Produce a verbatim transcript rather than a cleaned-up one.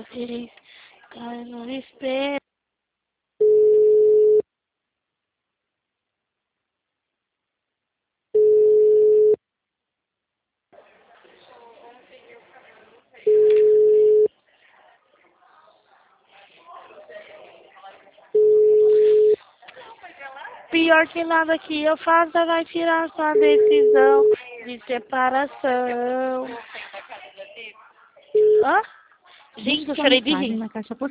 Ei, cara, não espera. Pior que nada que eu faça vai tirar sua decisão de separação. Hã? Gente, eu Sua chorei de mensagem rir. na caixa postal.